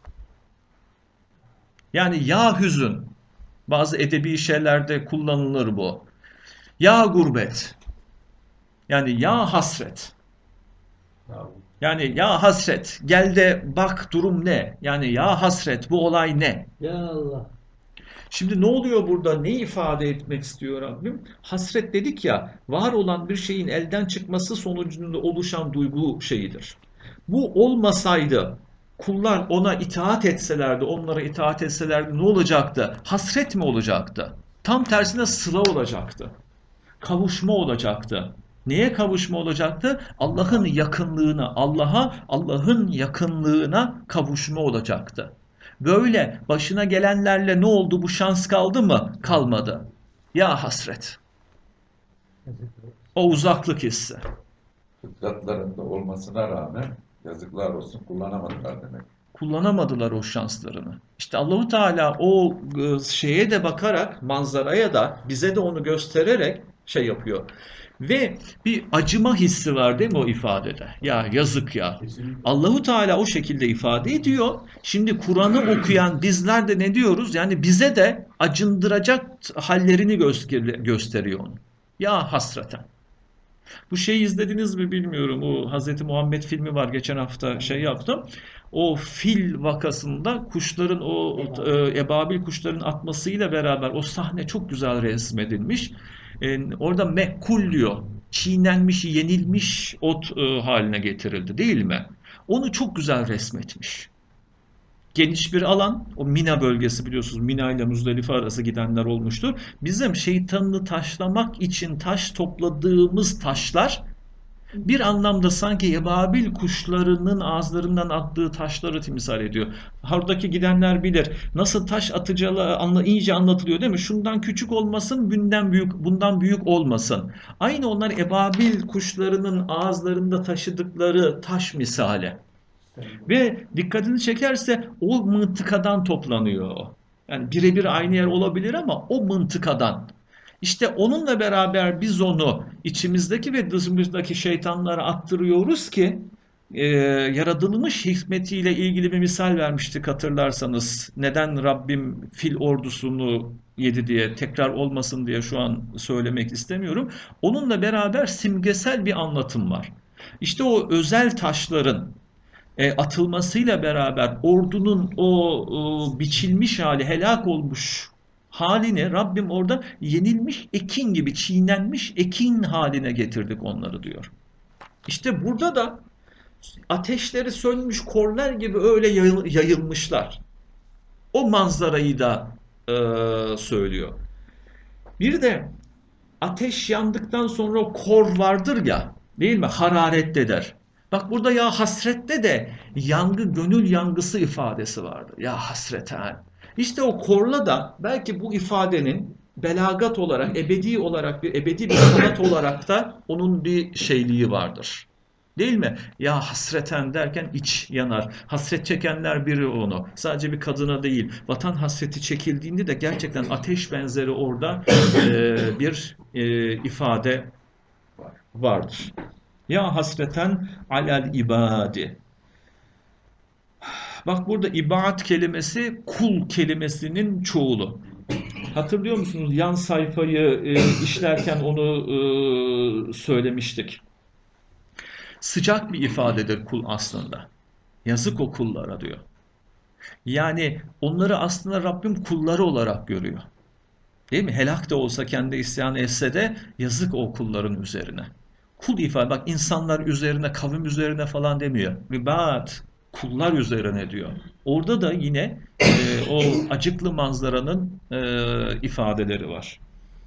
yani ya hüzün. Bazı edebi şeylerde kullanılır bu. Ya gurbet, yani ya hasret. Yani ya hasret, gel de bak durum ne? Yani ya hasret, bu olay ne? Ya Allah. Şimdi ne oluyor burada? Ne ifade etmek istiyor Rabbim? Hasret dedik ya, var olan bir şeyin elden çıkması sonucunda oluşan duygu şeyidir. Bu olmasaydı, kullar ona itaat etselerdi, onlara itaat etselerdi ne olacaktı? Hasret mi olacaktı? Tam tersine sıla olacaktı. Kavuşma olacaktı. Neye kavuşma olacaktı? Allah'ın yakınlığına, Allah'ın yakınlığına kavuşma olacaktı. Böyle başına gelenlerle ne oldu? Bu şans kaldı mı? Kalmadı. Ya hasret. O uzaklık hissi. Fıtratlarında olmasına rağmen yazıklar olsun kullanamadılar demek. Kullanamadılar o şanslarını. İşte Allahu Teala o şeye de bakarak, manzaraya da bize de onu göstererek şey yapıyor. Ve bir acıma hissi var değil mi o ifadede? Ya yazık ya. Kesinlikle. Allahu Teala o şekilde ifade ediyor. Şimdi Kur'an'ı okuyan bizler de ne diyoruz? Yani bize de acındıracak hallerini gösteriyor onu. Ya hasreten. Bu şeyi izlediniz mi bilmiyorum. O Hazreti Muhammed filmi var. Geçen hafta şey yaptım. O fil vakasında kuşların ebabil kuşların atmasıyla beraber o sahne çok güzel resmedilmiş. Orada mekul diyor. Çiğnenmiş, yenilmiş ot haline getirildi değil mi? Onu çok güzel resmetmiş. Geniş bir alan, o Mina bölgesi biliyorsunuz, Mina ile Muzdalife arası gidenler olmuştur. Bizim şeytanını taşlamak için taş topladığımız taşlar bir anlamda sanki ebabil kuşlarının ağızlarından attığı taşları timsal ediyor. Oradaki gidenler bilir. Nasıl taş atacağı iyice anlatılıyor değil mi? Şundan küçük olmasın, bundan büyük olmasın. Aynı onlar ebabil kuşlarının ağızlarında taşıdıkları taş misali. Ve dikkatini çekerse o mıntıkadan toplanıyor o. Yani birebir aynı yer olabilir ama o mıntıkadan. İşte onunla beraber biz onu içimizdeki ve dışımızdaki şeytanlara attırıyoruz ki yaratılmış hikmetiyle ilgili bir misal vermiştik hatırlarsanız. Neden Rabbim fil ordusunu yedi diye, tekrar olmasın diye şu an söylemek istemiyorum. Onunla beraber simgesel bir anlatım var. İşte o özel taşların atılmasıyla beraber ordunun o biçilmiş hali, helak olmuş halini Rabbim orada yenilmiş ekin gibi, çiğnenmiş ekin haline getirdik onları diyor. İşte burada da ateşleri sönmüş korlar gibi öyle yayılmışlar. O manzarayı da söylüyor. Bir de ateş yandıktan sonra kor vardır ya, değil mi? Hararetli der. Bak burada ya hasrette de gönül yangısı ifadesi vardır. Ya hasreten. İşte o korla da belki bu ifadenin belagat olarak, ebedi olarak ebedi bir sanat olarak da onun bir şeyliği vardır. Değil mi? Ya hasreten derken iç yanar. Hasret çekenler biri onu. Sadece bir kadına değil. Vatan hasreti çekildiğinde de gerçekten ateş benzeri orada bir ifade vardır. Ya hasreten alel ibadi. Bak burada ibad kelimesi kul kelimesinin çoğulu. Hatırlıyor musunuz? Yan sayfayı işlerken onu söylemiştik. Sıcak bir ifadedir kul aslında. Yazık o kullara diyor. Yani onları aslında Rabbim kulları olarak görüyor. Değil mi? Helak da olsa kendi isyan etse de yazık o kulların üzerine. Kul ifade, bak insanlar üzerine, kavim üzerine falan demiyor. Ribat, kullar üzerine diyor. Orada da yine o acıklı manzaranın ifadeleri var.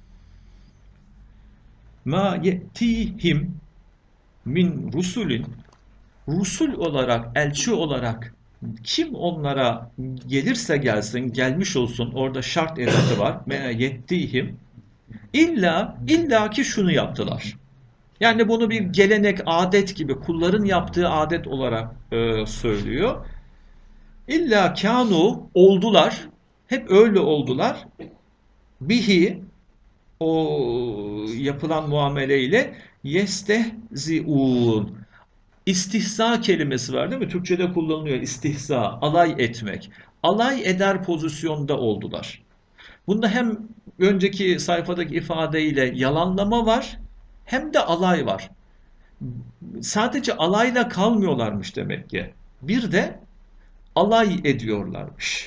Ma ye'tihim min rusulin, Rusul olarak, elçi olarak kim onlara gelirse gelsin, gelmiş olsun, orada şart edatı var. Me yettihim. İlla ki şunu yaptılar. Yani bunu bir gelenek, adet gibi, kulların yaptığı adet olarak söylüyor. İlla kanu, oldular, hep öyle oldular. Bihi, o yapılan muameleyle yestehziun. İstihza kelimesi var değil mi? Türkçe'de kullanılıyor istihza, alay etmek. Alay eder pozisyonda oldular. Bunda hem önceki sayfadaki ifadeyle yalanlama var, hem de alay var. Sadece alayla kalmıyorlarmış demek ki. Bir de alay ediyorlarmış.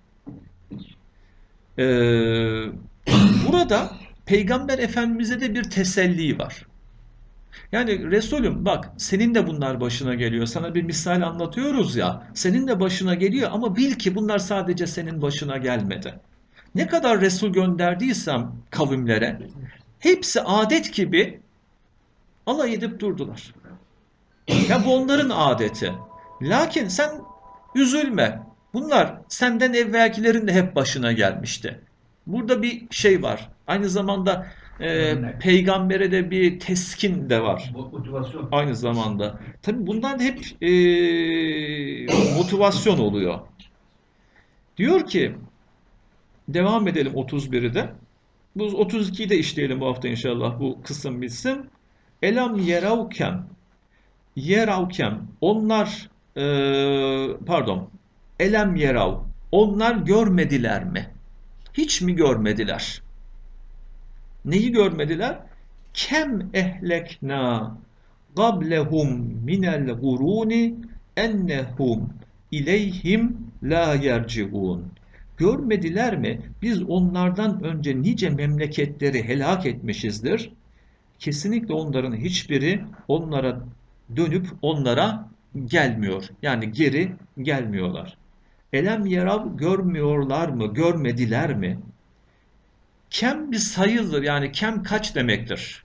Burada Peygamber Efendimiz'e de bir teselli var. Yani Resulüm bak senin de bunlar başına geliyor. Sana bir misal anlatıyoruz ya. Senin de başına geliyor ama bil ki bunlar sadece senin başına gelmedi. Ne kadar Resul gönderdiysem kavimlere hepsi adet gibi alay edip durdular. Ya bu onların adeti. Lakin sen üzülme. Bunlar senden evvelkilerin de hep başına gelmişti. Burada bir şey var. Aynı zamanda peygambere de bir teskin de var. Motivasyon. Aynı zamanda. Tabii bundan hep motivasyon oluyor. Diyor ki devam edelim 31'i de. Bu 32'yi de işleyelim bu hafta inşallah bu kısım bitsin. Elam yeravkem onlar pardon elem yerav onlar görmediler mi? Hiç mi görmediler? Neyi görmediler? Kem ehlekna qablehum minel guruni ennehum ileyhim la yerciun. Görmediler mi? Biz onlardan önce nice memleketleri helak etmişizdir. Kesinlikle onların hiçbiri onlara dönüp onlara gelmiyor. Yani geri gelmiyorlar. Elem yerav görmüyorlar mı? Görmediler mi? Kem bir sayıdır. Yani kem kaç demektir?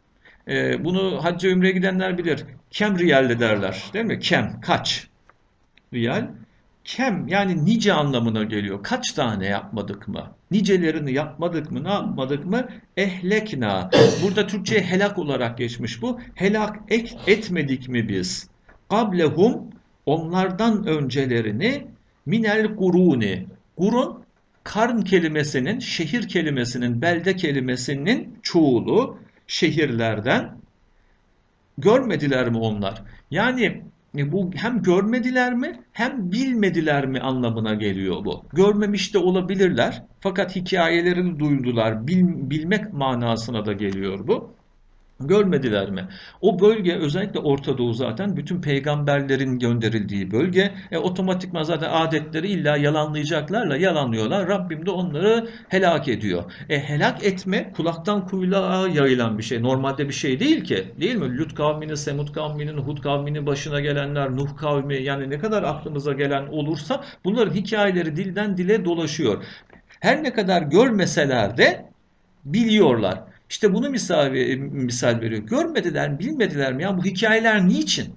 Bunu hacca ümreye gidenler bilir. Kem riyal derler. Değil mi? Kem kaç? Riyal. Kem yani nice anlamına geliyor. Kaç tane yapmadık mı? Nicelerini yapmadık mı? Ne yapmadık mı? Ehlekna. Burada Türkçe'ye helak olarak geçmiş bu. Helak etmedik mi biz? Kablehum onlardan öncelerini minel kuruni. Kurun karn kelimesinin, şehir kelimesinin, belde kelimesinin çoğulu şehirlerden görmediler mi onlar? Yani bu hem görmediler mi hem bilmediler mi anlamına geliyor bu. Görmemiş de olabilirler fakat hikayelerini duydular, bilmek manasına da geliyor bu. Görmediler mi? O bölge özellikle Orta Doğu zaten bütün peygamberlerin gönderildiği bölge. Otomatikman zaten adetleri illa yalanlayacaklarla yalanlıyorlar. Rabbim de onları helak ediyor. Helak etme kulaktan kuyuya yayılan bir şey. Normalde bir şey değil ki. Değil mi? Lut kavminin, Semud kavminin, Hud kavminin başına gelenler, Nuh kavmi yani ne kadar aklımıza gelen olursa bunların hikayeleri dilden dile dolaşıyor. Her ne kadar görmeseler de biliyorlar. İşte bunu misal veriyor. Görmediler mi, bilmediler mi? Ya bu hikayeler niçin?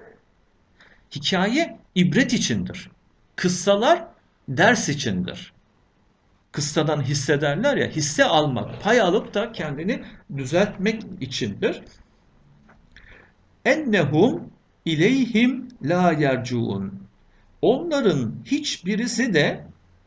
Hikaye ibret içindir. Kıssalar ders içindir. Kıssadan hissederler ya, hisse almak, pay alıp da kendini düzeltmek içindir. Ennehum ileyhim la yercuun. Onların hiçbirisi de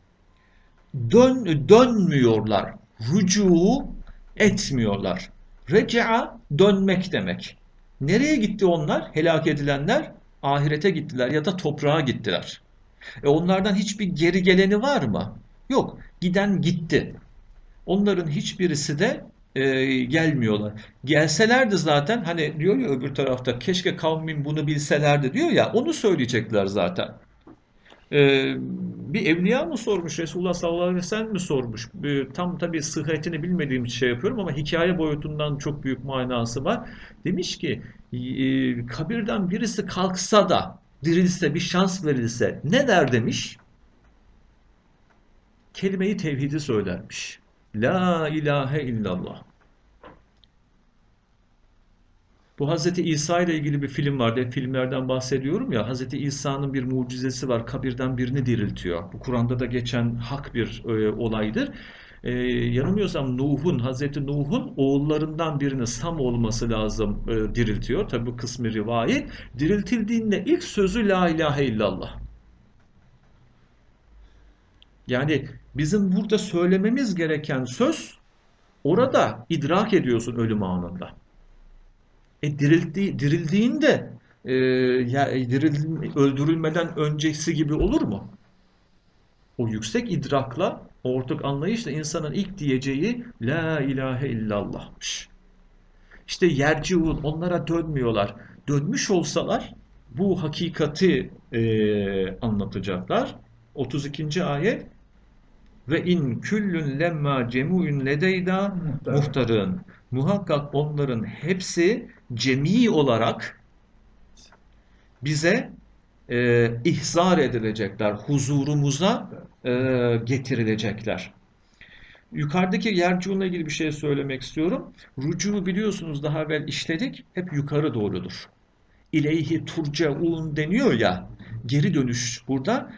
dönmüyorlar. Rücu etmiyorlar. Reca'a dönmek demek. Nereye gitti onlar? Helak edilenler ahirete gittiler ya da toprağa gittiler. Onlardan hiçbir geri geleni var mı? Yok. Giden gitti. Onların hiçbirisi de gelmiyorlar. Gelselerdi zaten hani diyor ya öbür tarafta keşke kavmin bunu bilselerdi diyor ya onu söyleyecekler zaten. Bir evliya mı sormuş, Resulullah sallallahu aleyhi ve sellem mi sormuş? Tam tabii sıhhatini bilmediğim için şey yapıyorum ama hikaye boyutundan çok büyük manası var. Demiş ki kabirden birisi kalksa da dirilse, bir şans verilse ne der demiş? Kelime-i tevhidi söylermiş. La ilahe illallah. Bu Hazreti İsa ile ilgili bir film vardı. Hep filmlerden bahsediyorum ya. Hazreti İsa'nın bir mucizesi var. Kabirden birini diriltiyor. Bu Kur'an'da da geçen hak bir olaydır. Yanılmıyorsam Hazreti Nuh'un oğullarından birini, Sam olması lazım, diriltiyor. Tabi bu kısmı rivayet. Diriltildiğinde ilk sözü La ilahe illallah. Yani bizim burada söylememiz gereken söz orada idrak ediyorsun ölüm anında. Dirildiğinde öldürülmeden öncesi gibi olur mu? O yüksek idrakla, ortak anlayışla insanın ilk diyeceği La ilahe illallah'mış. İşte yerciun, onlara dönmüyorlar. Dönmüş olsalar bu hakikati anlatacaklar. 32. ayet ve in küllün lemma cemu'ün ledeyda muhtarın. Muhakkak onların hepsi cemi olarak bize ihzar edilecekler, huzurumuza getirilecekler. Yukarıdaki yerciunla ilgili bir şey söylemek istiyorum. Rucu biliyorsunuz daha evvel işledik, hep yukarı doğrudur. İleyhi turcaun deniyor ya, geri dönüş burada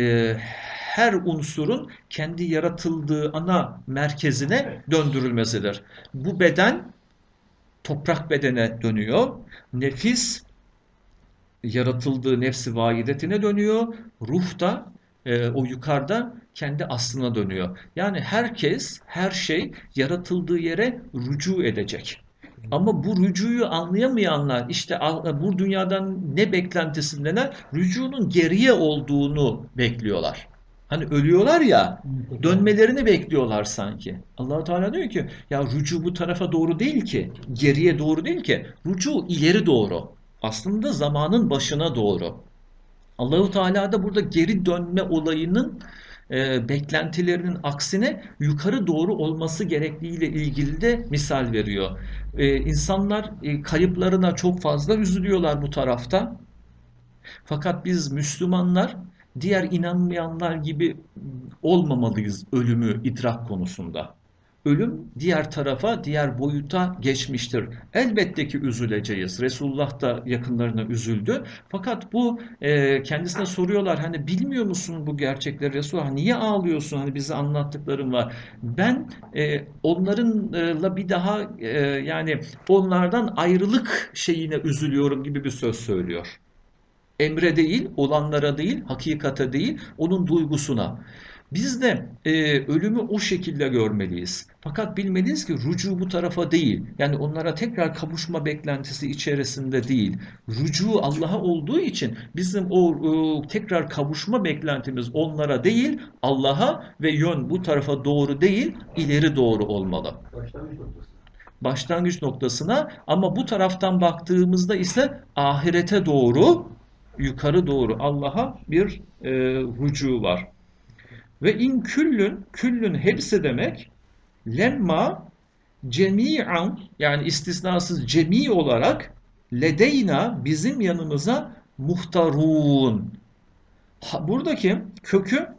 her unsurun kendi yaratıldığı ana merkezine döndürülmesidir. Bu beden toprak bedene dönüyor. Nefis yaratıldığı nefsi vahidetine dönüyor. Ruh da o yukarıda kendi aslına dönüyor. Yani herkes, her şey yaratıldığı yere rücu edecek. Ama bu rücuyu anlayamayanlar işte bu dünyadan ne beklentisindeler? Rücunun geriye olduğunu bekliyorlar. Hani ölüyorlar ya, dönmelerini bekliyorlar sanki. Allah-u Teala diyor ki ya rücu bu tarafa doğru değil ki, geriye doğru değil ki, rücu ileri doğru. Aslında zamanın başına doğru. Allah-u Teala da burada geri dönme olayının beklentilerinin aksine yukarı doğru olması gerektiğiyle ilgili de misal veriyor. İnsanlar kayıplarına çok fazla üzülüyorlar bu tarafta. Fakat biz Müslümanlar diğer inanmayanlar gibi olmamalıyız ölümü idrak konusunda. Ölüm diğer tarafa, diğer boyuta geçmiştir. Elbette ki üzüleceğiz. Resulullah da yakınlarına üzüldü. Fakat bu kendisine soruyorlar hani bilmiyor musun bu gerçekleri Resulullah? Niye ağlıyorsun? Hani bize anlattıkların var. Ben onlarınla bir daha yani onlardan ayrılık şeyine üzülüyorum gibi bir söz söylüyor. Emre değil, olanlara değil, hakikate değil, onun duygusuna. Biz de ölümü o şekilde görmeliyiz. Fakat bilmeliyiz ki rücu bu tarafa değil. Yani onlara tekrar kavuşma beklentisi içerisinde değil. Rücu Allah'a olduğu için bizim o tekrar kavuşma beklentimiz onlara değil, Allah'a ve yön bu tarafa doğru değil, ileri doğru olmalı. Başlangıç noktasına ama bu taraftan baktığımızda ise ahirete doğru, yukarı doğru Allah'a bir rücu var. Ve in küllün hepsi demek lemma cemi'an yani istisnasız cemi olarak ledeyna bizim yanımıza muhtarun. Buradaki kökü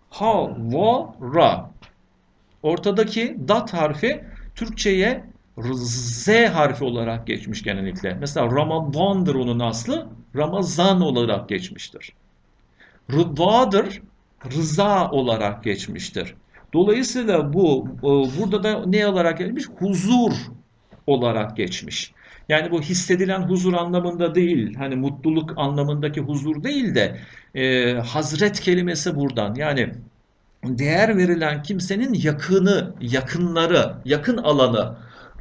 havara. Ortadaki dat harfi Türkçe'ye Z harfi olarak geçmiş genellikle. Mesela Ramazan'dır onun aslı. Ramazan olarak geçmiştir. Rıdvadır. Rıza olarak geçmiştir. Dolayısıyla bu burada da ne olarak geçmiş? Huzur olarak geçmiş. Yani bu hissedilen huzur anlamında değil, hani mutluluk anlamındaki huzur değil de hazret kelimesi buradan. Yani değer verilen kimsenin yakını, yakınları, yakın alanı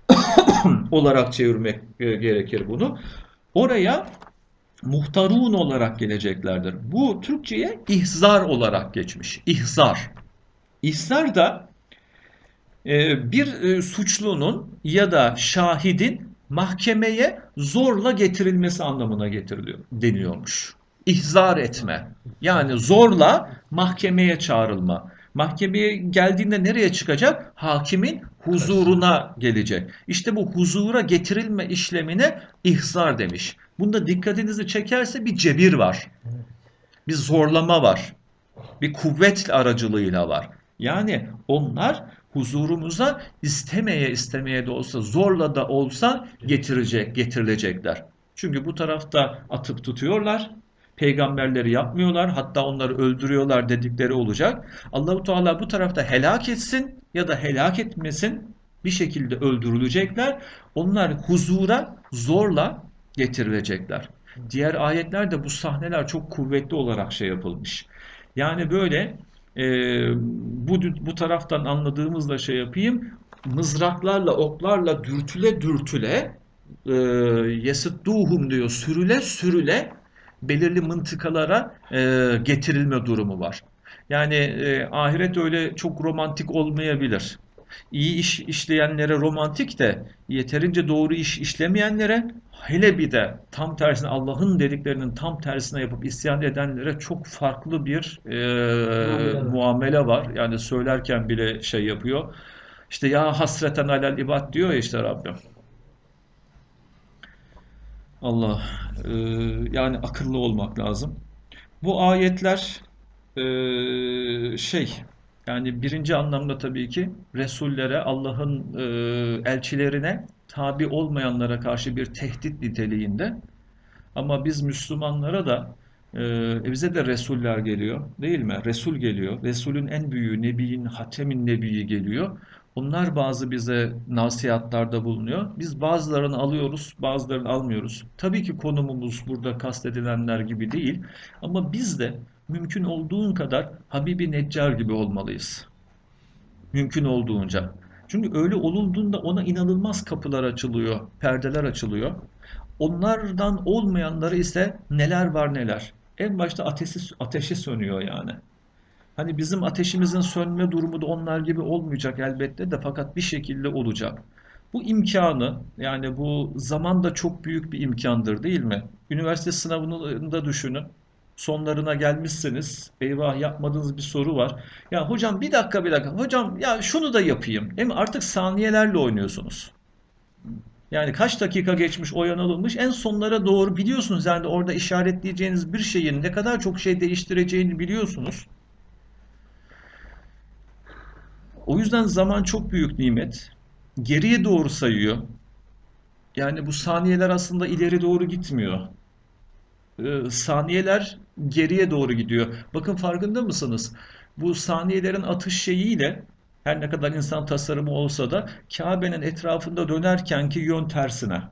olarak çevirmek gerekir bunu. Oraya muhtarun olarak geleceklerdir. Bu Türkçe'ye ihzar olarak geçmiş. İhzar. İhzar da bir suçlunun ya da şahidin mahkemeye zorla getirilmesi anlamına getiriliyor, deniyormuş. İhzar etme. Yani zorla mahkemeye çağrılma. Mahkemeye geldiğinde nereye çıkacak? Hakimin huzuruna gelecek. İşte bu huzura getirilme işlemine ihzar demiş. Bunda dikkatinizi çekerse bir cebir var. Bir zorlama var. Bir kuvvet aracılığıyla var. Yani onlar huzurumuza istemeye de olsa, zorla da olsa getirilecekler. Çünkü bu tarafta atıp tutuyorlar. Peygamberleri yapmıyorlar, hatta onları öldürüyorlar dedikleri olacak. Allahu Teala bu tarafta helak etsin ya da helak etmesin, bir şekilde öldürülecekler. Onlar huzura zorla getirilecekler. Diğer ayetlerde bu sahneler çok kuvvetli olarak şey yapılmış. Yani böyle e, bu taraftan anladığımızla şey yapayım. Mızraklarla, oklarla dürtüle dürtüle e, yesudduhum diyor, sürüle sürüle belirli mıntıkalara getirilme durumu var. Yani ahiret öyle çok romantik olmayabilir. İyi iş işleyenlere romantik de yeterince doğru iş işlemeyenlere, hele bir de tam tersine Allah'ın dediklerinin tam tersine yapıp isyan edenlere çok farklı bir muamele var. Yani söylerken bile şey yapıyor. İşte ya hasreten alel ibad diyor ya işte Rabbim. Allah yani akıllı olmak lazım. Bu ayetler şey yani birinci anlamda tabii ki Resullere, Allah'ın elçilerine tabi olmayanlara karşı bir tehdit niteliğinde. Ama biz Müslümanlara da bize de Resuller geliyor, değil mi? Resul geliyor. Resulün en büyüğü, Nebi'nin, Hatemin Nebi'yi geliyor. Onlar bazı bize nasihatlarda bulunuyor. Biz bazılarını alıyoruz, bazılarını almıyoruz. Tabii ki konumumuz burada kastedilenler gibi değil. Ama biz de mümkün olduğun kadar Habibi Neccar gibi olmalıyız. Mümkün olduğunca. Çünkü öyle olunduğunda ona inanılmaz kapılar açılıyor, perdeler açılıyor. Onlardan olmayanları ise neler var neler. En başta ateşi sönüyor yani. Hani bizim ateşimizin sönme durumu da onlar gibi olmayacak elbette de, fakat bir şekilde olacak. Bu imkanı, yani bu zaman da çok büyük bir imkandır değil mi? Üniversite sınavını da düşünün. Sonlarına gelmişsiniz. Eyvah, yapmadığınız bir soru var. Ya hocam bir dakika bir dakika. Hocam ya şunu da yapayım. Değil mi? Artık saniyelerle oynuyorsunuz. Yani kaç dakika geçmiş, oyanılmış, en sonlara doğru biliyorsunuz. Yani orada işaretleyeceğiniz bir şeyin ne kadar çok şey değiştireceğini biliyorsunuz. O yüzden zaman çok büyük nimet. Geriye doğru sayıyor. Yani bu saniyeler aslında ileri doğru gitmiyor. Saniyeler geriye doğru gidiyor. Bakın, farkında mısınız? Bu saniyelerin atış şeyiyle, her ne kadar insan tasarımı olsa da, Kabe'nin etrafında dönerkenki yön tersine.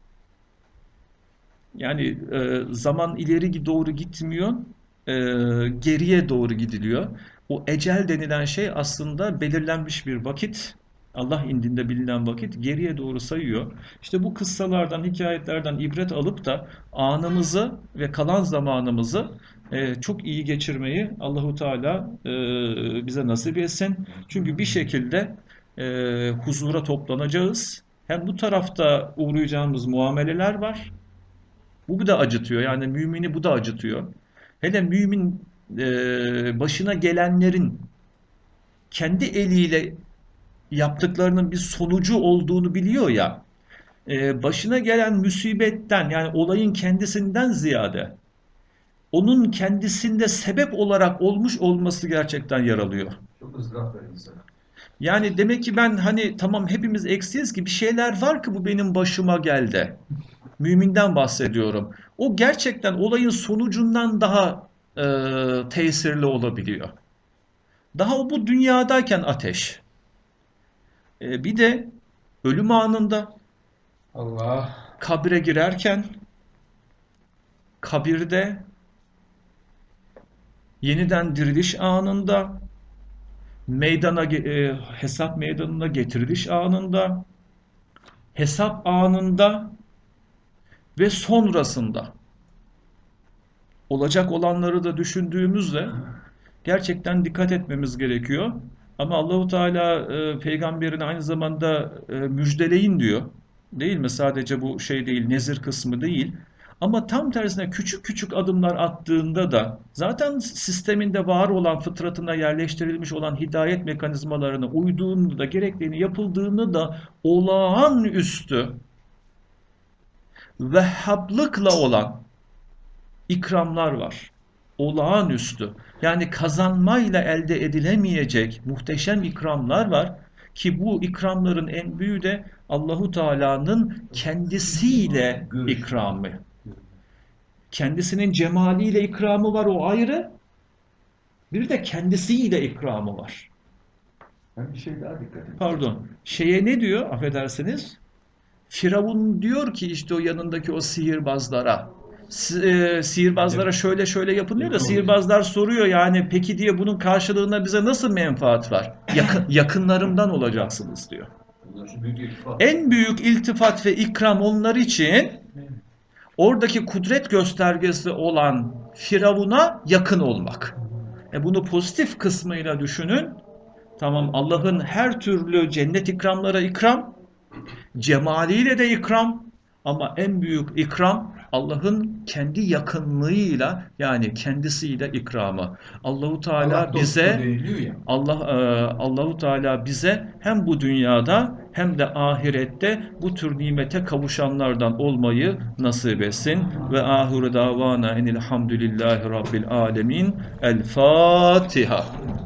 Yani zaman ileri doğru gitmiyor, e, geriye doğru gidiliyor. O ecel denilen şey aslında belirlenmiş bir vakit. Allah indinde bilinen vakit geriye doğru sayıyor. İşte bu kıssalardan, hikayetlerden ibret alıp da anımızı ve kalan zamanımızı çok iyi geçirmeyi Allahu Teala bize nasip etsin. Çünkü bir şekilde huzura toplanacağız. Hem bu tarafta uğrayacağımız muameleler var. Bu da acıtıyor. Yani mümini bu da acıtıyor. Hele mümin başına gelenlerin kendi eliyle yaptıklarının bir sonucu olduğunu biliyor ya, başına gelen musibetten, yani olayın kendisinden ziyade onun kendisinde sebep olarak olmuş olması gerçekten yaralıyor. Çok ızdırap verir insana. Yani demek ki ben, hani tamam hepimiz eksiyiz ki bir şeyler var ki bu benim başıma geldi. Müminden bahsediyorum. O gerçekten olayın sonucundan daha tesirli olabiliyor. Daha o bu dünyadayken ateş. Bir de ölüm anında, Allah. kabre girerken, kabirde, yeniden diriliş anında, hesap meydanına getiriliş anında, hesap anında ve sonrasında olacak olanları da düşündüğümüzde gerçekten dikkat etmemiz gerekiyor. Ama Allahu Teala peygamberine aynı zamanda müjdeleyin diyor. Değil mi? Sadece bu şey değil, nezir kısmı değil. Ama tam tersine küçük küçük adımlar attığında da zaten sisteminde var olan, fıtratına yerleştirilmiş olan hidayet mekanizmalarına uyduğunda da, gerektiğini yapıldığını da olağanüstü vehhablıkla olan ikramlar var. Olağanüstü. Yani kazanmayla elde edilemeyecek muhteşem ikramlar var ki bu ikramların en büyüğü de Allahu Teala'nın kendisiyle ikramı. Kendisinin cemaliyle ikramı var, o ayrı. Bir de kendisiyle ikramı var. Ben bir şey daha dikkat edeyim. Pardon. Şeye ne diyor? Affedersiniz. Firavun diyor ki işte o yanındaki o sihirbazlara. Sihirbazlara şöyle şöyle yapın diyor da sihirbazlar soruyor yani peki diye bunun karşılığında bize nasıl menfaat var? Yakınlarımdan olacaksınız diyor. En büyük iltifat ve ikram onlar için oradaki kudret göstergesi olan Firavun'a yakın olmak. Bunu pozitif kısmıyla düşünün. Tamam, Allah'ın her türlü cennet ikramlara ikram, cemaliyle de ikram, ama en büyük ikram Allah'ın kendi yakınlığıyla, yani kendisiyle ikramı. Allahu Teala bize Allahu Teala bize hem bu dünyada hem de ahirette bu tür nimete kavuşanlardan olmayı nasip etsin. Ve ahiru davana enilhamdülillahi rabbil alemin. El Fatiha.